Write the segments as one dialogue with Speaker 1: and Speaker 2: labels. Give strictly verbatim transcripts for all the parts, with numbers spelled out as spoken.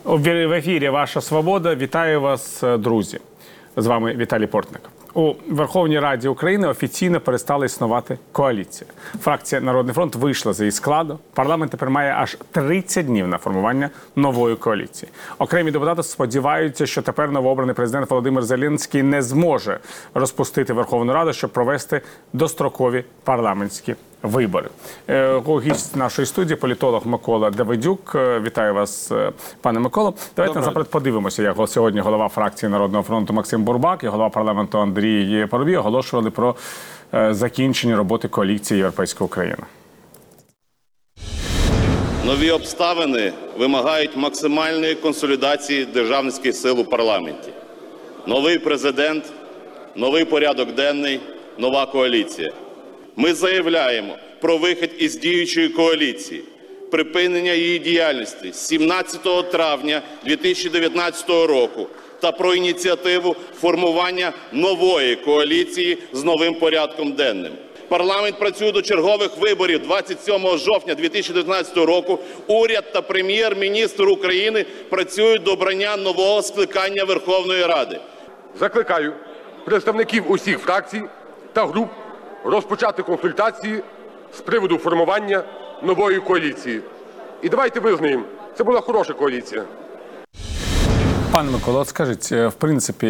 Speaker 1: В ефірі «Ваша свобода». Вітаю вас, друзі. З вами Віталій Портник. У Верховній Раді України офіційно перестала існувати коаліція. Фракція «Народний фронт» вийшла з її складу. Парламент тепер має аж тридцять днів на формування нової коаліції. Окремі депутати сподіваються, що тепер новообраний президент Володимир Зеленський не зможе розпустити Верховну Раду, щоб провести дострокові парламентські вибори. Гість нашої студії – політолог Микола Давидюк. Вітаю вас, пане Миколо. Давайте насамперед подивимося, як сьогодні голова фракції «Народного фронту» Максим Бурбак і голова парламенту Андрій Парубій оголошували про закінчення роботи коаліції «Європейська Україна».
Speaker 2: Нові обставини вимагають максимальної консолідації державницьких сил у парламенті. Новий президент, новий порядок денний, нова коаліція. Ми заявляємо про вихід із діючої коаліції, припинення її діяльності з сімнадцятого травня дві тисячі дев'ятнадцятого року та про ініціативу формування нової коаліції з новим порядком денним. Парламент працює до чергових виборів двадцять сьомого жовтня дві тисячі дев'ятнадцятого року. Уряд та прем'єр-міністр України працюють до обрання нового скликання Верховної Ради.
Speaker 3: Закликаю представників усіх фракцій та груп розпочати консультації з приводу формування нової коаліції. І давайте визнаємо, це була хороша коаліція.
Speaker 1: Пане Миколо, от скажіть, в принципі,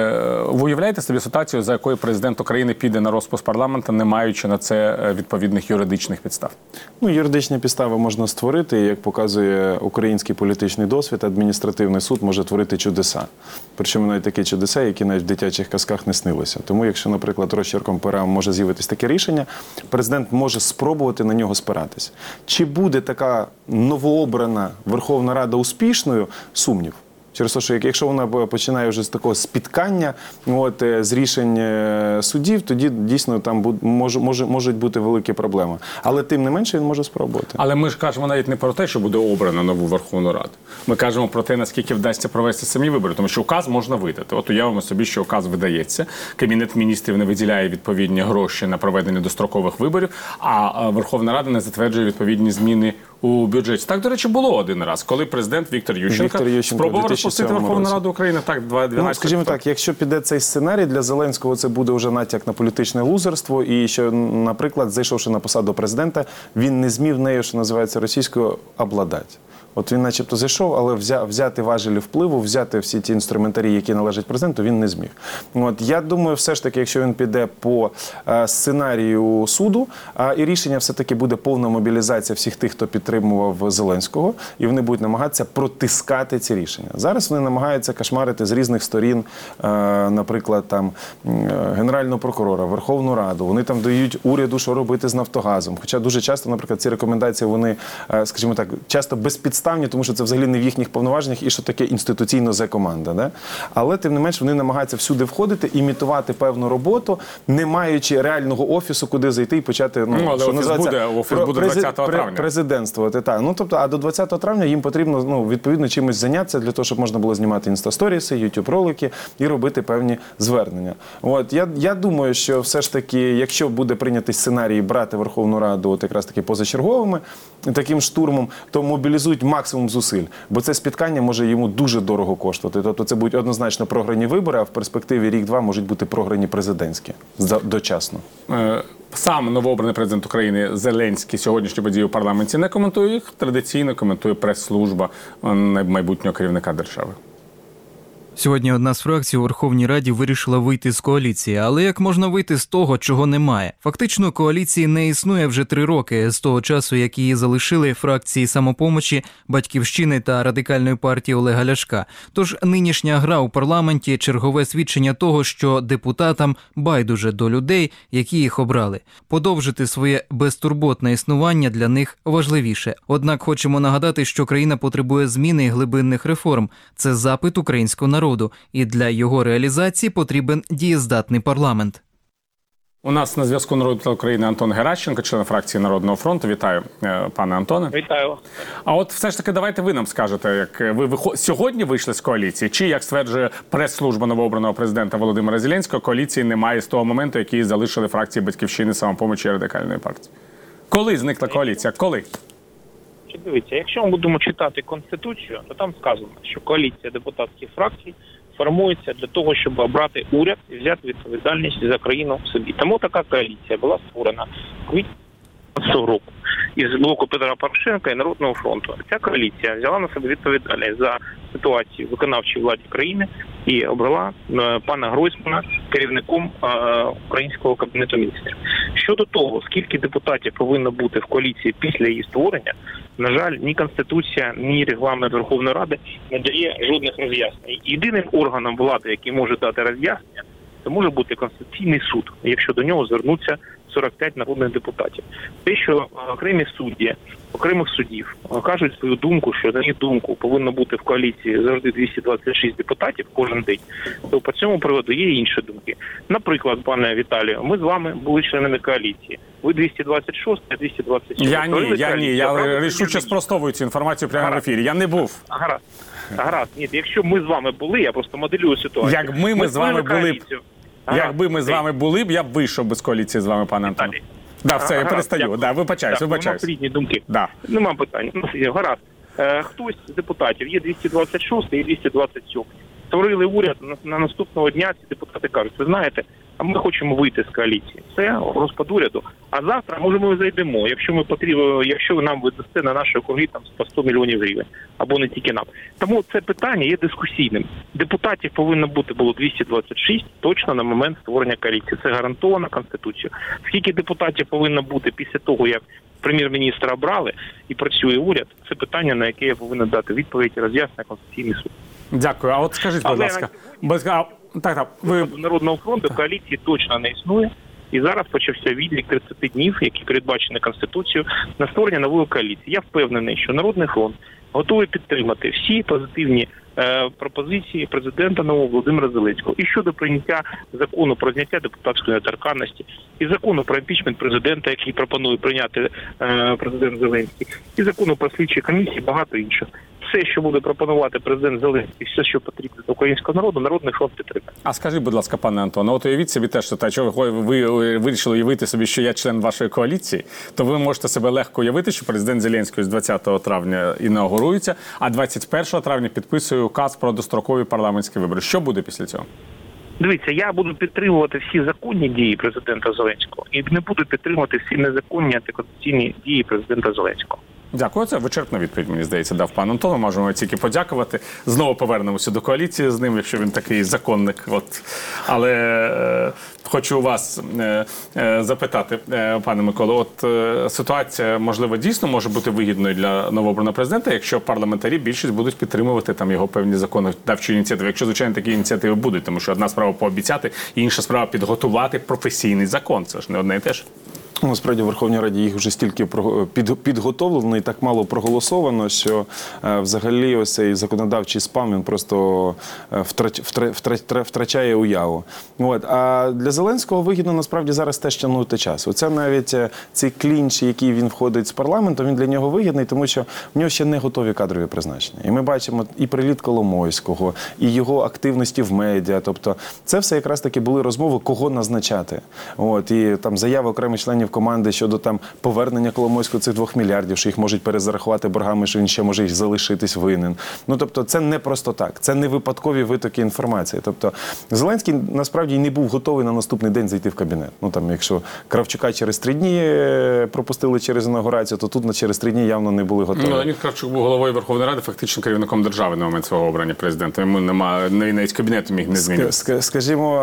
Speaker 1: ви уявляєте собі ситуацію, за якою президент України піде на розпуск парламенту, не маючи на це відповідних юридичних підстав?
Speaker 4: Ну, юридичні підстави можна створити, як показує український політичний досвід, адміністративний суд може творити чудеса. Причому навіть такі чудеса, які навіть в дитячих казках не снилися. Тому, якщо, наприклад, розчерком пера може з'явитись таке рішення, президент може спробувати на нього спиратись. Чи буде така новообрана Верховна Рада успішною? Сумнів. Через те, що якщо вона починає вже з такого спіткання, от, з рішень судів, тоді дійсно там може, може, можуть бути великі проблеми. Але тим не менше він може спробувати.
Speaker 1: Але ми ж кажемо навіть не про те, що буде обрана нову Верховну Раду. Ми кажемо про те, наскільки вдасться провести самі вибори. Тому що указ можна видати. От уявимо собі, що указ видається, Кабінет міністрів не виділяє відповідні гроші на проведення дострокових виборів, а Верховна Рада не затверджує відповідні зміни у бюджеті. Так, до речі, було один раз, коли президент Віктор Ющенко,
Speaker 4: Віктор Ющенко
Speaker 1: спробував розпустити Верховну Раду України. Так, дванадцятого
Speaker 4: Ну, скажімо так, якщо піде цей сценарій, для Зеленського це буде вже натяк на політичне лузерство, і що, наприклад, зайшовши на посаду президента, він не змів нею, що називається російською, обладати. От він начебто зайшов, але взяти важелі впливу, взяти всі ті інструментарії, які належать президенту, він не зміг. От, я думаю, все ж таки, якщо він піде по е, сценарію суду, е, і рішення все-таки буде повна мобілізація всіх тих, хто підтримував Зеленського, і вони будуть намагатися протискати ці рішення. Зараз вони намагаються кошмарити з різних сторін, е, наприклад, там, е, Генерального прокурора, Верховну Раду, вони там дають уряду, що робити з Нафтогазом. Хоча дуже часто, наприклад, ці рекомендації, вони, е, скажімо так, часто безпідставні, тому що це взагалі не в їхніх повноваженнях і що таке інституційно Зе-команда. Да? Але, тим не менш, вони намагаються всюди входити, імітувати певну роботу, не маючи реального офісу, куди зайти і почати, ну,
Speaker 1: ну але
Speaker 4: що
Speaker 1: офіс буде, офіс буде двадцятого травня.
Speaker 4: Президентствувати. Так. Ну, тобто, а до двадцятого травня їм потрібно, ну, відповідно, чимось зайнятися для того, щоб можна було знімати інстасторіси, ютуб-ролики і робити певні звернення. От, я, я думаю, що все ж таки, якщо буде прийнятий сценарій брати Верховну Раду от якраз таки позачерговими, таким штурмом, то мобілізують максимум зусиль, бо це спіткання може йому дуже дорого коштувати. Тобто це будуть однозначно програні вибори, а в перспективі рік-два можуть бути програні президентські дочасно.
Speaker 1: Сам новообраний президент України Зеленський сьогоднішні події у парламенті не коментує їх, традиційно коментує прес-служба майбутнього керівника держави.
Speaker 5: Сьогодні одна з фракцій у Верховній Раді вирішила вийти з коаліції. Але як можна вийти з того, чого немає? Фактично, коаліції не існує вже три роки, з того часу, як її залишили фракції «Самопомочі», «Батьківщини» та Радикальної партії Олега Ляшка. Тож нинішня гра у парламенті – чергове свідчення того, що депутатам байдуже до людей, які їх обрали. Подовжити своє безтурботне існування для них важливіше. Однак хочемо нагадати, що країна потребує зміни і глибинних реформ. Це запит українського народу. І для його реалізації потрібен дієздатний парламент.
Speaker 1: У нас на зв'язку народний депутат України Антон Геращенко, член фракції «Народного фронту». Вітаю, пане Антоне.
Speaker 6: Вітаю.
Speaker 1: А от все ж таки давайте ви нам скажете, як ви виход... сьогодні вийшли з коаліції, чи, як стверджує прес-служба новообраного президента Володимира Зеленського, коаліції немає з того моменту, який залишили фракції «Батьківщини», «Самопомочі» і Радикальної партії? Коли зникла коаліція? Коли?
Speaker 6: Дивіться, якщо ми будемо читати Конституцію, то там сказано, що коаліція депутатських фракцій формується для того, щоб обрати уряд і взяти відповідальність за країну в собі. Тому така коаліція була створена в квітні цього року із блоку Петра Порошенка і Народного фронту. Ця коаліція взяла на себе відповідальність за ситуацію в виконавчій владі країни і обрала е, пана Гройсмана керівником е, українського кабінету міністрів. Щодо того, скільки депутатів повинно бути в коаліції після її створення, на жаль, ні Конституція, ні регламент Верховної Ради не дає жодних роз'яснень. Єдиним органом влади, який може дати роз'яснення, це може бути Конституційний суд, якщо до нього звернуться сорок п'ять народних депутатів. Те, що окремі судді, окремих судів кажуть свою думку, що на їх думку повинно бути в коаліції завжди двісті двадцять шість депутатів кожен день, то по цьому приводу є і інші думки. Наприклад, пане Віталію, ми з вами були членами коаліції. Ви двісті двадцять шість, а двісті двадцять сім.
Speaker 1: Я ні, я ні. Я рішуче спростовую цю інформацію прямо в ефірі. Я не був.
Speaker 6: Гаразд. Гаразд. Ні, якщо ми з вами були, я просто моделюю ситуацію.
Speaker 1: Якби ми з вами були б, якби ми з вами були б, я б вийшов без коаліції з вами, пане Антоне. Да, все, я перестаю. Да, вибачаюсь, вибачаюсь.
Speaker 6: Різні думки.
Speaker 1: Да.
Speaker 6: Нема питань. Гаразд. Е, хтось з депутатів, є двісті двадцять шість і двісті двадцять сім. Створили уряд, на, на наступного дня ці депутати кажуть, ви знаєте, а ми хочемо вийти з коаліції. Це розпад уряду. А завтра, може, ми зайдемо, якщо ми потрібно, якщо ви нам видасте на нашій округі там по сто мільйонів гривень, або не тільки нам. Тому це питання є дискусійним. Депутатів повинно бути було двісті двадцять шість точно на момент створення коаліції. Це гарантовано Конституцією. Скільки депутатів повинно бути після того, як прем'єр-міністра обрали і працює уряд, це питання, на яке я повинен дати відповідь і роз'яснення Конституційний суд.
Speaker 1: Дякую. А от скажіть, будь
Speaker 6: Але
Speaker 1: ласка, без... а, так, так, ви...
Speaker 6: Народного фронту коаліції точно не існує. І зараз почався відлік тридцять днів, які передбачені Конституцією, на створення нової коаліції. Я впевнений, що Народний фронт готовий підтримати всі позитивні е, пропозиції президента нового Володимира Зеленського. І щодо прийняття закону про зняття депутатської недоторканності, і закону про імпічмент президента, який пропонує прийняти е, президент Зеленський, і закону про слідчі комісії, багато інших. Все, що буде пропонувати президент Зеленський, все, що потрібно для українського народу, Народний фронт підтримає.
Speaker 1: А скажіть, будь ласка, пане Антоне, от уявіть собі теж, що та, що ви, ви вирішили уявити собі, що я член вашої коаліції, то ви можете себе легко уявити, що президент Зеленський з двадцятого травня інаугурується, а двадцять першого травня підписує указ про дострокові парламентські вибори. Що буде після цього?
Speaker 6: Дивіться, я буду підтримувати всі законні дії президента Зеленського і не буду підтримувати всі незаконні антиконституційні дії президента Зеленського.
Speaker 1: Дякую, це вичерпна відповідь, мені здається, дав пан Антон. Можемо тільки подякувати. Знову повернемося до коаліції з ним, якщо він такий законник. От. Але е, хочу у вас е, е, запитати, е, пане Миколо, от е, ситуація, можливо, дійсно може бути вигідною для новообраного президента, якщо парламентарі більшість будуть підтримувати там його певні законодавчі ініціативи. Якщо, звичайно, такі ініціативи будуть, тому що одна справа пообіцяти, інша справа підготувати професійний закон. Це ж не одне і те ж.
Speaker 4: Насправді в Верховній Раді їх вже стільки підготовлено і так мало проголосовано, що е, взагалі ось цей законодавчий спам, він просто е, втрач, втрач, втрач, втрачає уяву. От. А для Зеленського вигідно насправді зараз теж тягнути час. Оце навіть е, цей клінч, який він входить з парламентом, він для нього вигідний, тому що в нього ще не готові кадрові призначення. І ми бачимо і приліт Коломойського, і його активності в медіа. Тобто це все якраз таки були розмови, кого назначати. От. І там заяви окремих членів команди щодо там повернення Коломойського цих двох мільярдів, що їх можуть перезарахувати боргами, що він ще може залишитись винен. Ну, тобто, це не просто так. Це не випадкові витоки інформації. Тобто, Зеленський насправді не був готовий на наступний день зайти в кабінет. Ну, там, якщо Кравчука через три дні пропустили через інаугурацію, то тут через три дні явно не були готові.
Speaker 1: Ну, Леонід Кравчук був головою Верховної Ради, фактично керівником держави на момент свого обрання президента. Йому немає, навіть кабінету міг не змінювати.
Speaker 4: Скажімо,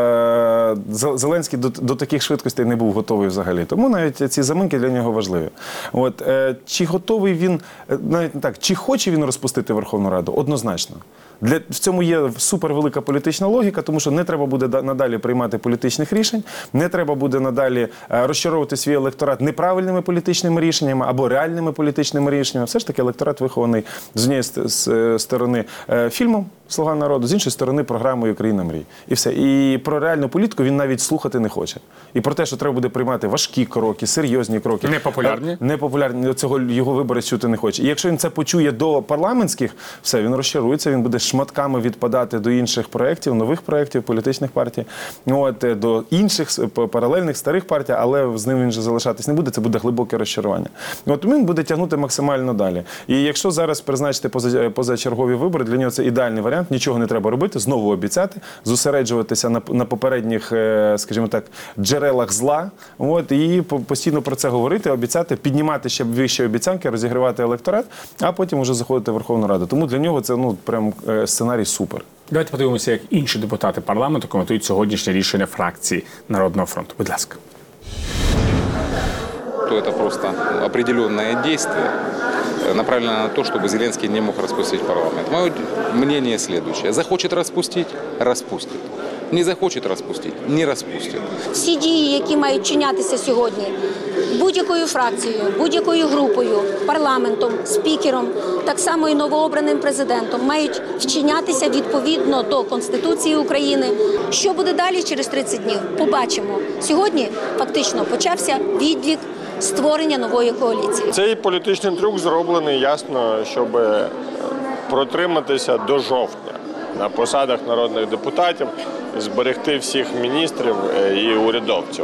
Speaker 4: Зеленський до, до таких швидкостей не був готовий взагалі. Тому навіть ці заминки для нього важливі. От, е, чи готовий він, навіть не так, чи хоче він розпустити Верховну Раду? Однозначно. Для, в цьому є супервелика політична логіка, тому що не треба буде надалі приймати політичних рішень, не треба буде надалі е, розчаровувати свій електорат неправильними політичними рішеннями або реальними політичними рішеннями. Все ж таки електорат вихований з однієї сторони е, фільмом «Слуга народу», з іншої сторони програмою «Країна мрій». І все. І про реальну політику він навіть слухати не хоче. І про те, що треба буде приймати важкі кроки, серйозні кроки.
Speaker 1: Непопулярні.
Speaker 4: Непопулярні. Цього його виборець чути не хоче. І якщо він це почує до парламентських, все, він розчарується, він буде шматками відпадати до інших проєктів, нових проєктів, політичних партій, от, до інших паралельних старих партій, але з ним він вже залишатись не буде, це буде глибоке розчарування. От він буде тягнути максимально далі. І якщо зараз призначити поза, позачергові вибори, для нього це ідеальний варіант, нічого не треба робити, знову обіцяти, зосереджуватися на, на попередніх, скажімо так, джерелах зла, от, і постійно про це говорити, обіцяти, піднімати ще вищі обіцянки, розігрівати електорат, а потім вже заходити в Верховну Раду. Тому для нього це, ну, прям сценарій супер.
Speaker 1: Давайте подивимося, як інші депутати парламенту коментують сьогоднішнє рішення фракції Народного фронту. Будь ласка.
Speaker 7: То это просто определенное действие, направленное на то, чтобы Зеленский не мог распустить парламент. Мое мнение следующее. Захочет распустить – распустит. Не захочет распустить – не распустит.
Speaker 8: Всі дії, які мають чинятися сьогодні будь-якою фракцією, будь-якою групою, парламентом, спікером, так само і новообраним президентом, мають вчинятися відповідно до Конституції України. Що буде далі через тридцять днів? Побачимо. Сьогодні фактично почався відлік створення нової коаліції.
Speaker 9: Цей політичний трюк зроблений ясно, щоб протриматися до жовтня на посадах народних депутатів, зберегти всіх міністрів і урядовців.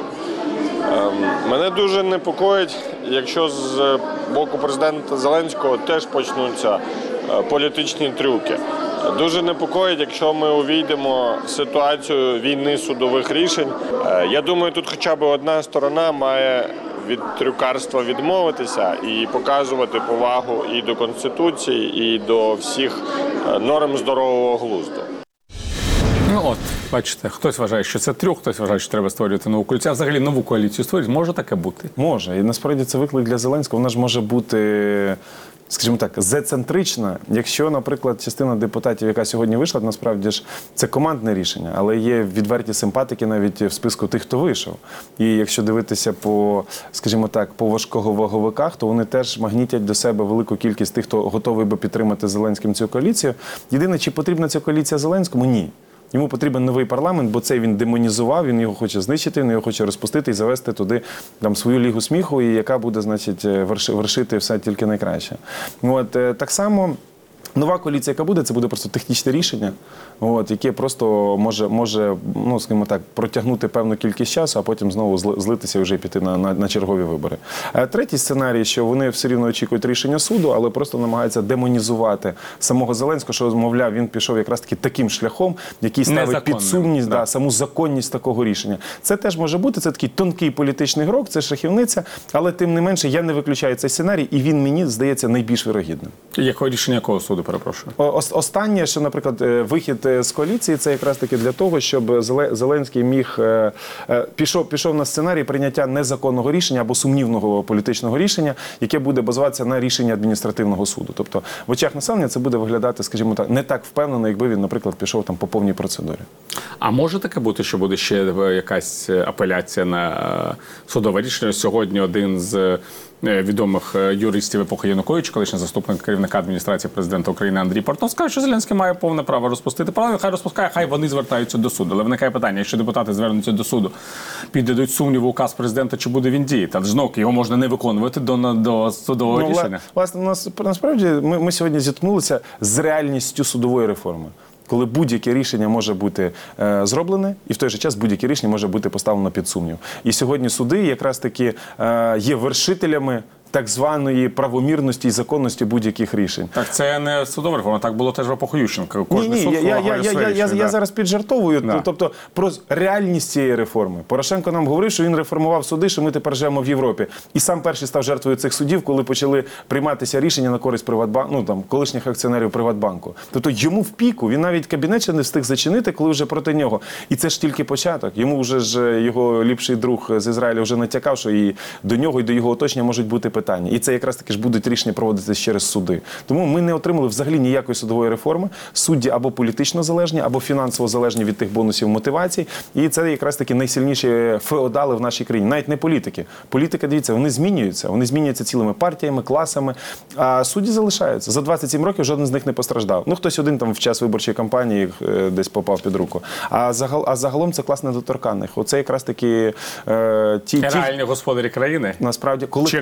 Speaker 9: Мене дуже непокоїть, якщо з боку президента Зеленського теж почнуться політичні трюки. Дуже непокоїть, якщо ми увійдемо в ситуацію війни судових рішень. Я думаю, тут хоча б одна сторона має від трюкарства відмовитися і показувати повагу і до Конституції, і до всіх норм здорового глузду.
Speaker 1: Ну от, бачите, хтось вважає, що це трюк, хтось вважає, що треба створювати нову коаліцію. А взагалі нову коаліцію створюють. Може таке бути?
Speaker 4: Може. І насправді це виклик для Зеленського. Вона ж може бути, скажімо так, зецентрична. Якщо, наприклад, частина депутатів, яка сьогодні вийшла, насправді ж це командне рішення, але є відверті симпатики навіть в списку тих, хто вийшов. І якщо дивитися по, скажімо так, по важковаговиках, то вони теж магнітять до себе велику кількість тих, хто готовий би підтримати Зеленським цю коаліцію. Єдине, чи потрібна ця коаліція Зеленському? Ні. Йому потрібен новий парламент, бо цей він демонізував, він його хоче знищити, він його хоче розпустити і завести туди там свою лігу сміху, і яка буде, значить, вершити все тільки найкраще. От, так само нова коаліція, яка буде, це буде просто технічне рішення, от, яке просто може, може, ну, скажімо так, протягнути певну кількість часу, а потім знову злитися і вже піти на, на, на чергові вибори. А третій сценарій, що вони все рівно очікують рішення суду, але просто намагаються демонізувати самого Зеленського, що, мовляв, він пішов якраз таки таким шляхом, який ставить під сумнів да. Да, саму законність такого рішення. Це теж може бути, це такий тонкий політичний грок, це шахівниця, але тим не менше я не виключаю цей сценарій, і він мені здається найбільш вирогідним.
Speaker 1: Якого рішення якого суду, перепрошую?
Speaker 4: Останнє, що, наприклад, вихід з коаліції, це якраз таки для того, щоб Зеленський міг, пішов, пішов на сценарій прийняття незаконного рішення або сумнівного політичного рішення, яке буде базуватися на рішенні адміністративного суду. Тобто в очах населення це буде виглядати, скажімо так, не так впевнено, якби він, наприклад, пішов там по повній процедурі.
Speaker 1: А може таке бути, що буде ще якась апеляція на судове рішення? Сьогодні один з відомих юристів епохи Януковича, колишній заступник керівника адміністрації президента України Андрій Портнов, сказав, що Зеленський має повне право розпустити парламент, хай розпускає, хай вони звертаються до суду. Але виникає питання, якщо депутати звернуться до суду, піддадуть сумніву указ президента, чи буде він діяти? Та знов його можна не виконувати до, до судового ну, рішення.
Speaker 4: Власне, нас, насправді ми, ми сьогодні зіткнулися з реальністю судової реформи. Коли будь-яке рішення може бути е, зроблене, і в той же час будь-яке рішення може бути поставлено під сумнів. І сьогодні суди якраз таки е, є вершителями так званої правомірності і законності будь-яких рішень.
Speaker 1: Так це не судова реформа, так було теж в епоху Ющенка.
Speaker 4: Ні, ні, я, я, я, я, я, я зараз піджартовую, да. Тобто про реальність цієї реформи. Порошенко нам говорив, що він реформував суди, що ми тепер живемо в Європі. І сам перший став жертвою цих судів, коли почали прийматися рішення на користь Приватбанку, ну там колишніх акціонерів Приватбанку. Тобто йому в піку, він навіть кабінет ще не встиг зачинити, коли вже проти нього. І це ж тільки початок. Йому вже ж його ліпший друг з Ізраїля вже натякав, що і до нього, і до його оточення можуть бути питання. І це якраз таки ж будуть рішення проводитися через суди. Тому ми не отримали взагалі ніякої судової реформи. Судді або політично залежні, або фінансово залежні від тих бонусів мотивацій. І це якраз таки найсильніші феодали в нашій країні. Навіть не політики. Політика, дивіться, вони змінюються. Вони змінюються цілими партіями, класами. А судді залишаються. За двадцять сім років жоден з них не постраждав. Ну, хтось один там в час виборчої кампанії десь попав під руку. А, загал, а загалом це клас недоторканних. Оце якраз таки е, ті,
Speaker 1: реальні ті... господарі країни?
Speaker 4: Насправді, коли
Speaker 1: Чи
Speaker 4: ти, коли,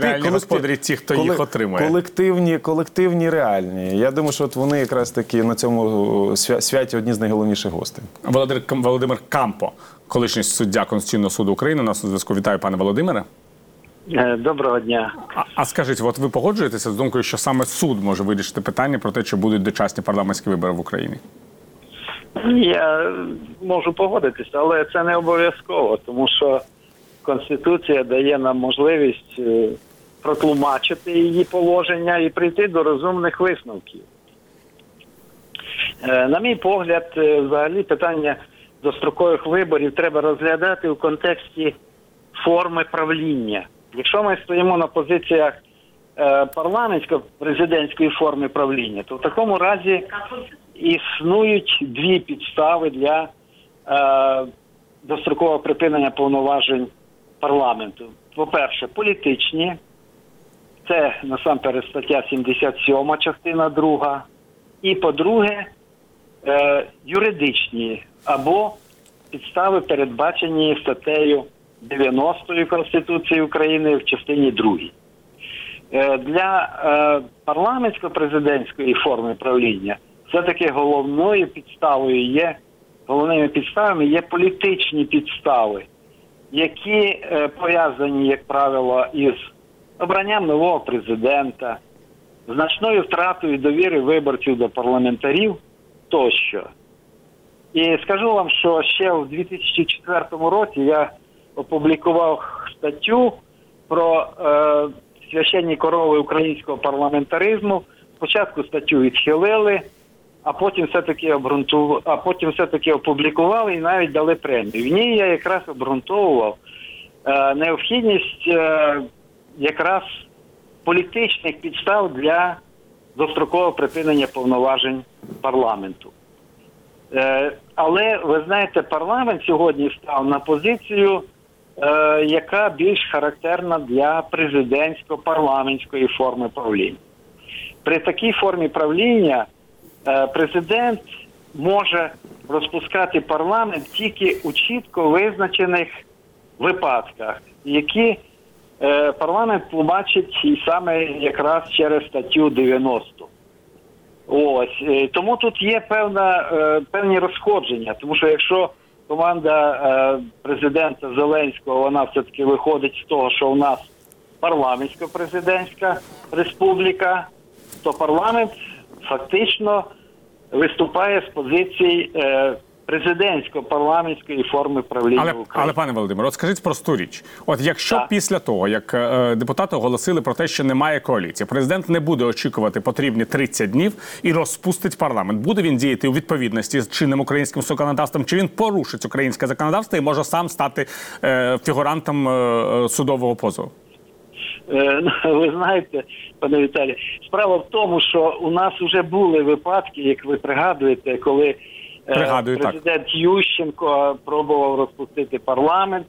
Speaker 1: господарі ті, хто їх отримує.
Speaker 4: Колективні, колективні реальні. Я думаю, що от вони якраз таки на цьому свя- святі одні з найголовніших гостей.
Speaker 1: Володимир, Володимир Кампо, колишній суддя Конституційного суду України, у нас на зв'язку. Вітаю, пане Володимире.
Speaker 10: Доброго дня.
Speaker 1: А, а скажіть, от ви погоджуєтеся з думкою, що саме суд може вирішити питання про те, чи будуть дочасні парламентські вибори в Україні?
Speaker 10: Я можу погодитися, але це не обов'язково, тому що Конституція дає нам можливість е, протлумачити її положення і прийти до розумних висновків. Е, На мій погляд, е, взагалі питання дострокових виборів треба розглядати у контексті форми правління. Якщо ми стоїмо на позиціях е, парламентсько-президентської форми правління, то в такому разі існують дві підстави для е, дострокового припинення повноважень парламенту. По-перше, політичні, це насамперед стаття сімдесят сьома, частина друга. І по-друге, е, юридичні або підстави, передбачені статтею дев'яностої Конституції України в частині другій. Е, для е, парламентсько-президентської форми правління все-таки головною підставою є, головними підставами є політичні підстави, які е, пов'язані, як правило, із обранням нового президента, значною втратою довіри виборців до парламентарів тощо. І скажу вам, що ще в дві тисячі четвертому році я опублікував статтю про е, священні корови українського парламентаризму. Спочатку статтю відхилили, а потім все-таки обґрунтували, а потім все-таки опублікували і навіть дали премію. В ній я якраз обґрунтовував е, необхідність е, якраз політичних підстав для дострокового припинення повноважень парламенту. Е, але, ви знаєте, парламент сьогодні став на позицію, е, яка більш характерна для президентсько-парламентської форми правління. При такій формі правління е, президент може розпускати парламент тільки у чітко визначених випадках, які е, парламент тлумачить і саме якраз через статтю дев'яносту. Ось. Тому тут є певна, е, певні розходження, тому що якщо команда е, президента Зеленського, вона все-таки виходить з того, що у нас парламентсько-президентська республіка, то парламент фактично виступає з позиції е, президентсько-парламентської форми правління
Speaker 1: Але,
Speaker 10: України.
Speaker 1: але, пане Володимире, от скажіть просту річ. От якщо
Speaker 10: Так.
Speaker 1: після того, як е, депутати оголосили про те, що немає коаліції, президент не буде очікувати потрібні тридцять днів і розпустить парламент, буде він діяти у відповідності з чинним українським законодавством, чи він порушить українське законодавство і може сам стати е, фігурантом е, судового позову?
Speaker 10: Ви знаєте, пане Віталій, справа в тому, що у нас вже були випадки, як ви пригадуєте, коли
Speaker 1: Пригадую,
Speaker 10: президент так. Ющенко пробував розпустити парламент,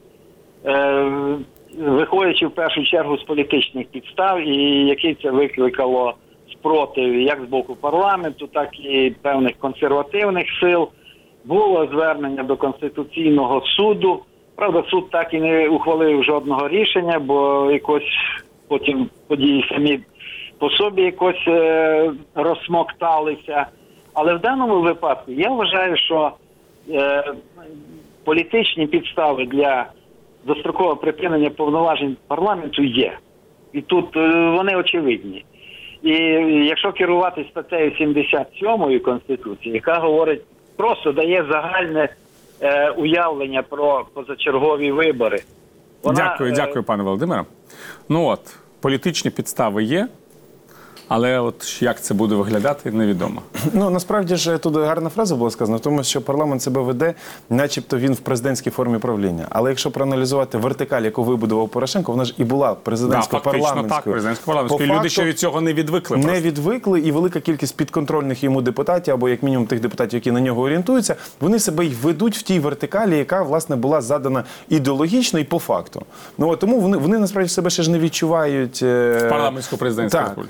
Speaker 10: виходячи в першу чергу з політичних підстав, і який це викликало спротив як з боку парламенту, так і певних консервативних сил. Було звернення до Конституційного суду. Правда, суд так і не ухвалив жодного рішення, бо якось потім події самі по собі якось е, розсмокталися. Але в даному випадку я вважаю, що е, політичні підстави для дострокового припинення повноважень парламенту є. І тут е, вони очевидні. І якщо керуватися статтею сімдесят сьомої Конституції, яка говорить, просто дає загальне е, уявлення про позачергові вибори. Вона,
Speaker 1: дякую,
Speaker 10: е,
Speaker 1: дякую, пане Володимире. Ну от, політичні підстави є, але от як це буде виглядати, невідомо.
Speaker 4: Ну, насправді ж тут гарна фраза була сказана, в тому, що парламент себе веде, начебто він в президентській формі правління. Але якщо проаналізувати вертикаль, яку вибудував Порошенко, вона ж і була президентсько-парламентською.
Speaker 1: Да, так, президентсько-парламентською. Люди ще від цього не відвикли.
Speaker 4: Не
Speaker 1: просто.
Speaker 4: відвикли, і велика кількість підконтрольних йому депутатів, або як мінімум тих депутатів, які на нього орієнтуються, вони себе й ведуть в тій вертикалі, яка, власне, була задана ідеологічно і по факту. Ну, от, тому вони, вони насправді себе ще ж не відчувають.
Speaker 1: В парламентсько-президентській республіці.
Speaker 4: І,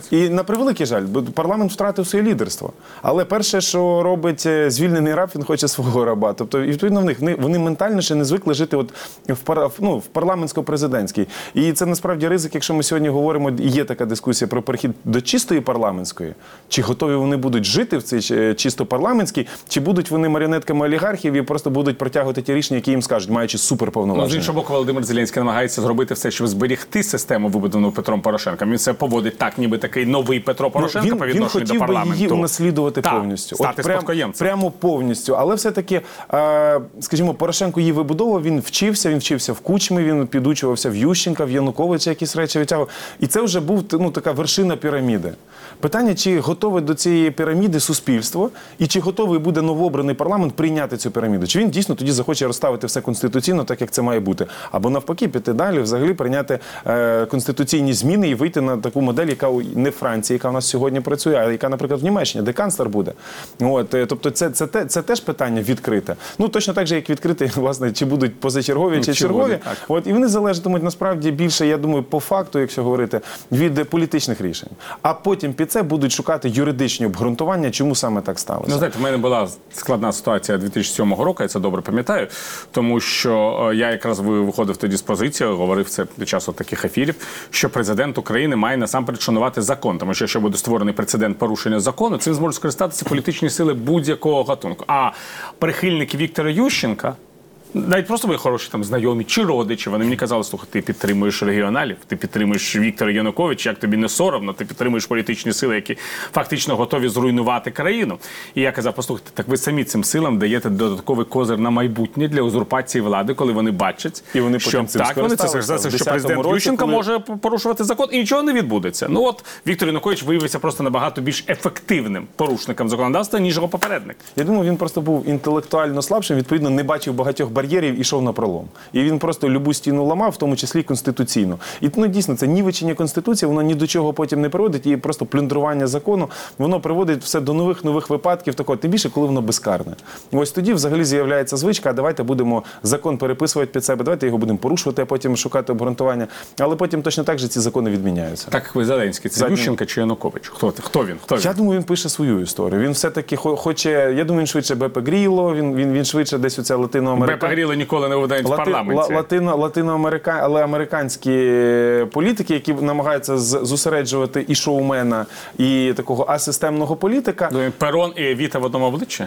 Speaker 4: на превеликий жаль, бо парламент втратив своє лідерство. Але перше, що робить звільнений раб, він хоче свого раба. Тобто, і відповідно в них вони, вони ментально ще не звикли жити от в, пар, ну, в парламентсько-президентській. І це насправді ризик, якщо ми сьогодні говоримо, і є така дискусія про перехід до чистої парламентської, чи готові вони будуть жити в цій чисто парламентській, чи будуть вони маріонетками олігархів і просто будуть протягувати ті рішення, які їм скажуть, маючи суперповноваження.
Speaker 1: Ну, з іншого боку, Володимир Зеленський намагається зробити все, щоб зберегти систему, вибудовану Петром Порошенком. Він все поводить так, ніби такий новий Петро Порошенко
Speaker 4: ну, він,
Speaker 1: по відношенню до парламенту.
Speaker 4: Він хотів би її унаслідувати
Speaker 1: так,
Speaker 4: повністю.
Speaker 1: стати
Speaker 4: От прям,
Speaker 1: спадкоємцем.
Speaker 4: Прямо повністю. Але все-таки, е, скажімо, Порошенко її вибудовував, він вчився, він вчився в Кучмі, він підучувався в Ющенка, в Януковича якісь речі витягував. І це вже був ну, така вершина піраміди. Питання, чи готове до цієї піраміди суспільство, і чи готовий буде новообраний парламент прийняти цю піраміду. Чи він дійсно тоді захоче розставити все конституційно, так як це має бути. Або навпаки, піти далі, взагалі прийняти е, конституційні зміни і вийти на таку модель, яка не в Франції, яка у нас сьогодні працює, а яка, наприклад, в Німеччині, де канцлер буде. От, е, тобто це, це, це, це теж питання відкрите. Ну, точно так же, як відкрите, власне, чи будуть позачергові,
Speaker 1: ну,
Speaker 4: чи чергові.
Speaker 1: Буде,
Speaker 4: От, і вони залежатимуть, насправді, більше, я думаю, по факту, якщо говорити, від політичних рішень. А потім під це будуть шукати юридичні обґрунтування, чому саме так сталося.
Speaker 1: Ну, знаєте, в мене була складна ситуація дві тисячі сьомого року, я це добре пам'ятаю, тому що я якраз виходив тоді з позиції, говорив це під час таких ефірів, що президент України має насамперед шанувати закон, тому що якщо буде створений прецедент порушення закону, цим зможуть скористатися політичні сили будь-якого гатунку. А прихильники Віктора Ющенка, навіть просто мої хороші там знайомі чи родичі, вони мені казали, слухай, ти підтримуєш регіоналів, ти підтримуєш Віктора Януковича, як тобі не соромно, ти підтримуєш політичні сили, які фактично готові зруйнувати країну. І я казав, послухайте, так ви самі цим силам даєте додатковий козир на майбутнє для узурпації влади, коли вони бачать,
Speaker 4: і вони
Speaker 1: що, так, вони це скористалися, що президент Ющенко коли... може порушувати закон, і нічого не відбудеться. Ну от, Віктор Янукович виявився просто набагато більш ефективним порушником законодавства, ніж його попередник.
Speaker 4: Я думаю, він просто був інтелектуально слабшим, відповідно, не бачив багатьох бар'єрів і йшов на пролом. І він просто любу стіну ламав, в тому числі конституційну. І ну, дійсно, це нівечення Конституції, воно ні до чого потім не приводить, і просто плюндрування закону, воно приводить все до нових-нових випадків такого, тим більше, коли воно безкарне. Ось тоді взагалі з'являється звичка, а давайте будемо закон переписувати під себе, давайте його будемо порушувати, а потім шукати обґрунтування. Але потім точно так же ці закони відміняються.
Speaker 1: Так, ви Зеленський, це
Speaker 4: Заднім...
Speaker 1: Ющенко чи Янукович? Хто, хто він? Хто він?
Speaker 4: Я думаю, він пише свою історію. Він все-таки хоче, я думаю, він швидше Бепе Гріло, він, він, він швидше десь оця Латиноамерика.
Speaker 1: Бепе Гріло ніколи не видають
Speaker 4: Лати...
Speaker 1: в парламенті.
Speaker 4: Латино, латиноамерика... але американські політики, які намагаються зосереджувати і шоумена, і такого асистемного політика.
Speaker 1: Перон і Евіта в одному обличчі?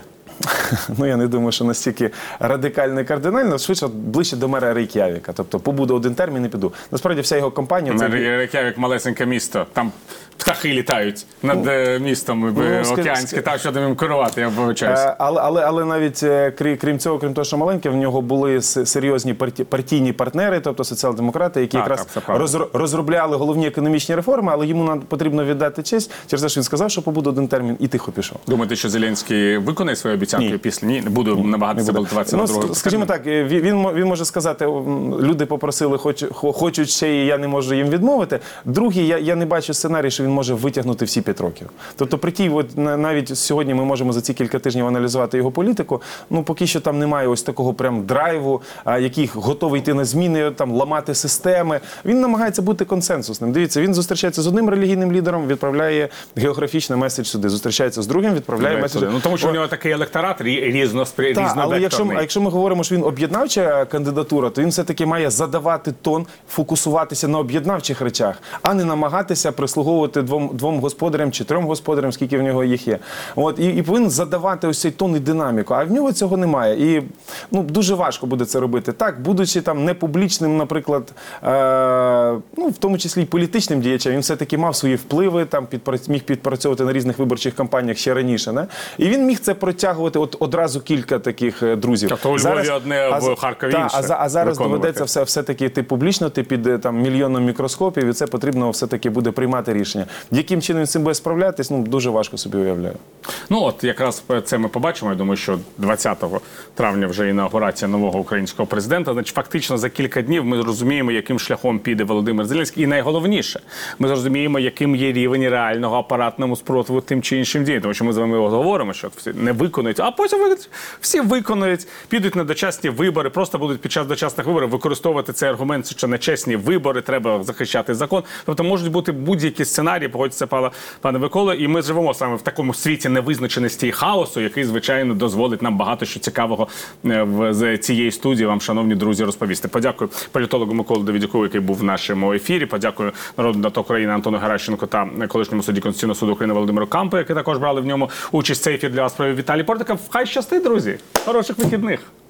Speaker 4: Ну, я не думаю, що настільки радикально і кардинально, швидше ближче до мера Рейк'явіка. Тобто, побуду один термін і піду. Насправді, вся його кампанія...
Speaker 1: Це... Рейк'явік – малесеньке місто. Там птахи літають над ну, містом ну, океанське, так, що їм керувати, я вибачаюся.
Speaker 4: Але, але, але навіть крім цього, крім того, що маленьке, в нього були серйозні парті... партійні партнери, тобто соціал-демократи, які так, якраз так, роз... розробляли головні економічні реформи, але йому потрібно віддати честь через те, що він сказав, що побуде один термін і тихо пішов.
Speaker 1: Думаєте, що Зеленський виконає свої обіцянки
Speaker 4: Ні.
Speaker 1: після? Ні, не буде намагатися балотуватися
Speaker 4: ну,
Speaker 1: на другого.
Speaker 4: Скажімо так, він, він може сказати, люди попросили, хоч, хочуть ще, і я не можу їм відмовити. Другий, я, я не бачу сценарій, що він може витягнути всі п'ять років. Тобто при тій, от, навіть сьогодні ми можемо за ці кілька тижнів аналізувати його політику, ну поки що там немає ось такого прям драйву, а, який готовий йти на зміни, там, ламати системи. Він намагається бути консенсусним. Дивіться, він зустрічається з одним релігійним лідером, відправляє географічний меседж сюди. Зустрічається з другим, відправляє меседж.
Speaker 1: Ну тому що у нього такий електорат різно
Speaker 4: Так, але якщо, а якщо ми говоримо, що він об'єднавча кандидатура, то він все-таки має задавати тон, фокусуватися на об'єднавчих речах, а не намагатися прислуговувати двом, двом господарям чи трьом господарям, скільки в нього їх є. От, і, і повинен задавати ось цей тон і динаміку, а в нього цього немає. І ну, дуже важко буде це робити. Так, будучи там не публічним, наприклад, е, ну, в тому числі і політичним діячем, він все-таки мав свої впливи, там, підпра- міг підпрацьовувати на різних виборчих кампаніях ще раніше. Не? І він міг це протягувати от одразу кілька таких друзів.
Speaker 1: Тобто у Львові зараз, одне,
Speaker 4: а,
Speaker 1: в Харкові
Speaker 4: та,
Speaker 1: інше.
Speaker 4: А, а зараз доведеться все, все-таки йти публічно, ти під там, мільйоном мікроскопів, і це потрібно все-таки буде приймати рішення. Яким чином він з цим буде справлятись, ну, дуже важко собі уявляю.
Speaker 1: Ну, от якраз це ми побачимо. Я думаю, що двадцятого травня вже інаугурація нового українського президента. Значить, фактично за кілька днів ми зрозуміємо, яким шляхом піде Володимир Зеленський. І найголовніше, ми зрозуміємо, яким є рівень реального апаратного спротиву тим чи іншим діям. Тому що ми з вами говоримо, що всі не виконують, а потім всі виконують, підуть на дочасні вибори, просто будуть під час дочасних виборів використовувати цей аргумент, що на чесні вибори треба захищати закон. Тобто можуть бути будь-які сценарії, далі. Погодьтеся, пане, пане Миколо. І ми живемо саме в такому світі невизначеності і хаосу, який, звичайно, дозволить нам багато що цікавого з цієї студії вам, шановні друзі, розповісти. Подякую політологу Миколі Давидюку, який був в нашому ефірі. Подякую народному депутату України Антону Геращенко та колишньому судді Конституційного суду України Володимиру Кампу, які також брали в ньому участь. Цей ефір для вас провів Віталій Портник. Хай щастить, друзі! Хороших вихідних!